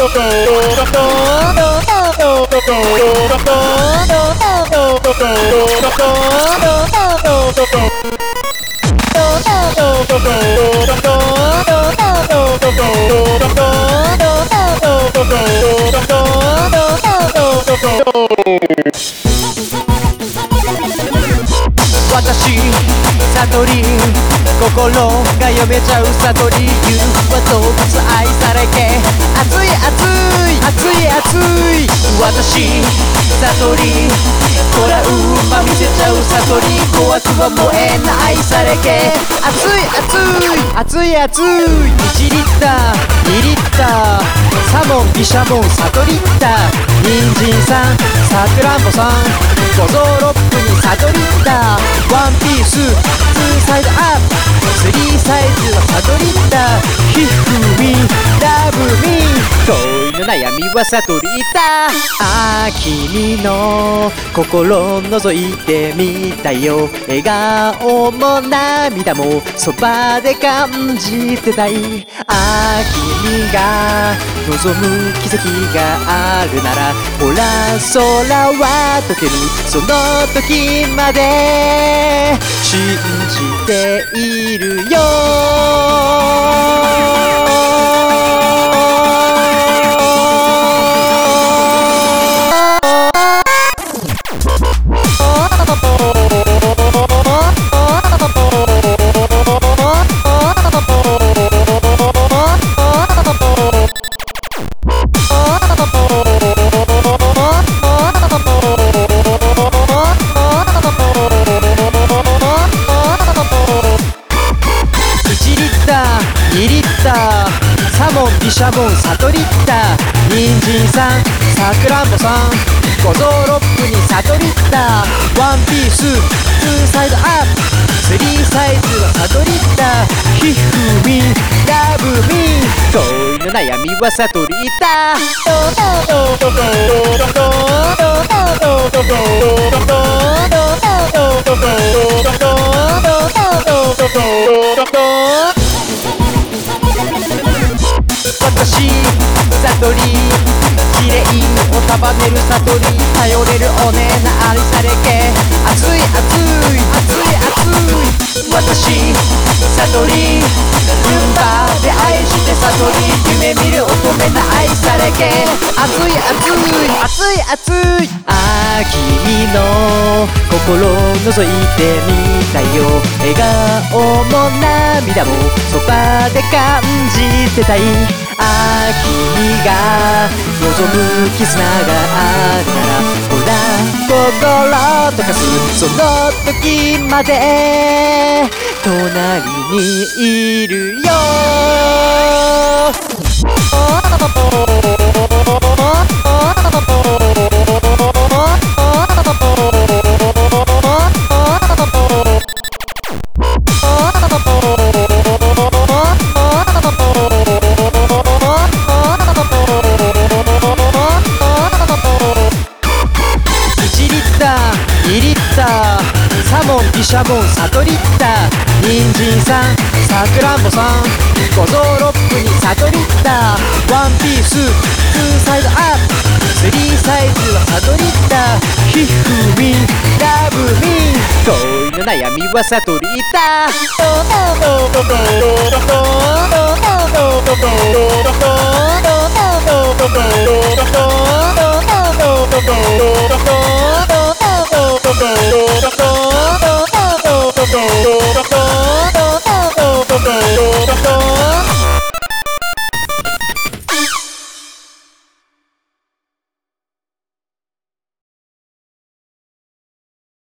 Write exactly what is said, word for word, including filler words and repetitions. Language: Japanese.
私悟り心が読めちゃう悟り You は動物愛され系熱い熱い熱い熱い私悟りトラウマ見せちゃう悟り怖くは燃えない愛され系熱い熱い熱い熱いいちリッターにリッターサモン毘沙門悟りった人参さんさくらんぼさん五臓六腑に悟りったワンピースツーサイドアップスリーサイズは悟りった皮膚ミラブミ恋の悩みは悟りったあ君の心覗いてみたよ笑顔も涙もそばで感じてたいあ君が望む奇跡があるならほら空は溶けるその時まで信じているよにリッターサモン毘沙門悟りった人参さんさくらんぼさん五臓六腑に悟りったワンピースツーサイドアップスリーサイズは悟りった皮膚ミラブミ恋の悩みは悟りった私悟り綺麗を束ねる悟り頼れるおねな愛され系熱い熱い熱い熱い私悟りルンバで愛して悟り夢見る乙女な愛され系熱い熱い熱い熱いああ君の心覗いてみたよ笑顔も涙もそばで感じてたいああ君が望む絆があるならほら心溶かすその時まで隣にいるよにリッターサモン毘沙門悟りった人参さんさくらんぼさん五臓六腑に悟りったワンピースツーサイドアップスリーサイズは悟りった皮膚ミラブミ恋の悩みは悟りった